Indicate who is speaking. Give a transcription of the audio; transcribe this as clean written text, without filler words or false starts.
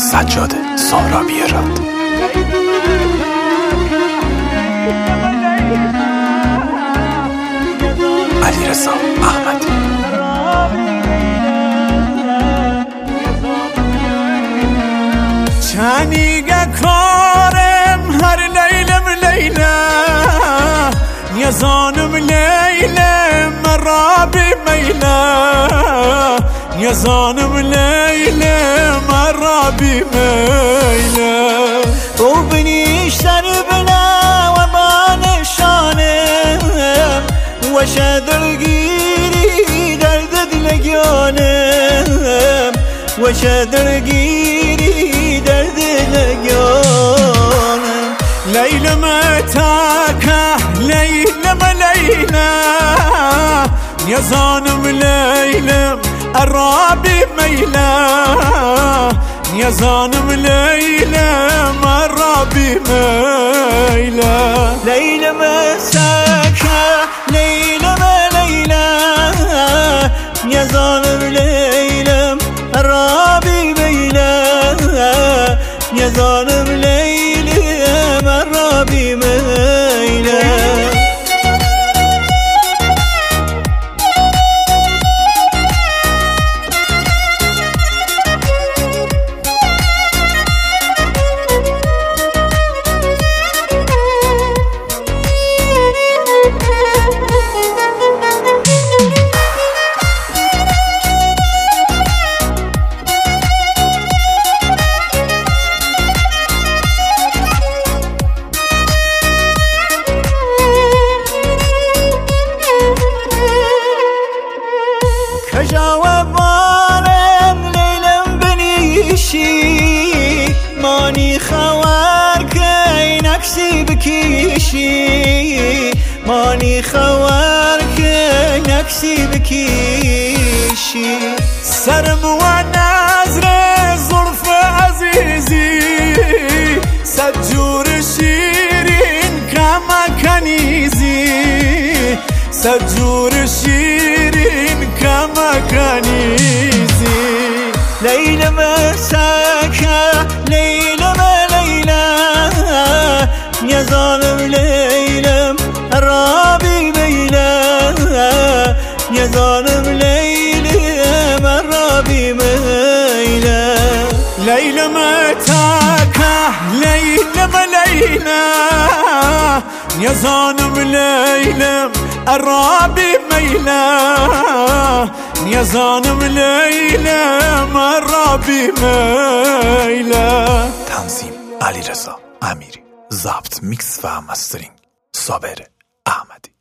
Speaker 1: سجاد سهرابی راد. علیرضا احمدی.
Speaker 2: چنیگه کارم هر لیلم لیله یزانم لیله مرابی میله یزانم لیله مرابی میله او بنیشتر بنا و بانشانم و شدرگیری درد دلگانم و شدرگیری درد دلگانم لیلم تاکه لیلم لیله یزانم لیلم الرابي ميلا يزانم ليلم الرابي ميلا ليلة مساكة ليلة ليلة يزانم ليلم الرابي ميلا يزانم ليلم الرابي ميلا جواب بالم لیلم بنیشی مانی خوار که نکسی بکیشی مانی خوار که نکسی بکیشی سرم و نظر ظرف عزیزی سجور شیرین کما کنیزی سجور شیرین کما کنیزی لیل مساکه لیل لیلا یزانم لیلم رابی بیلا یزانم لیلم رابی بیلا لیل متاکه لیلم لیلا یزانم لیلم الرابي ميلا يزانم ليلم الرابي ميلا.
Speaker 1: تنظیم علیرضا امیری، ضبط میکس و مسترینگ صابر احمدی.